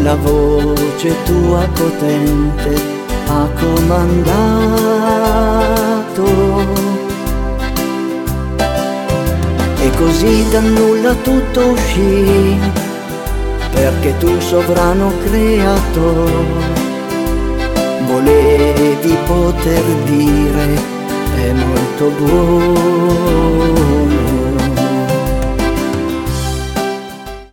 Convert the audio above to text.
la voce tua potente ha comandato, e così dal nulla tutto uscì, perché tu sovrano creatore volevi poter dire è molto buono.